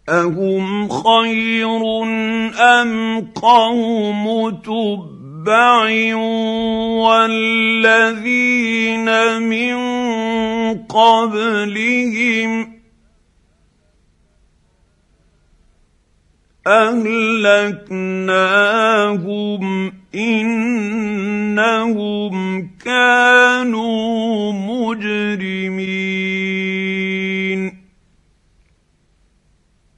أهم خير أم قوم تبع والذين من قبلهم أهلكناهم إنهم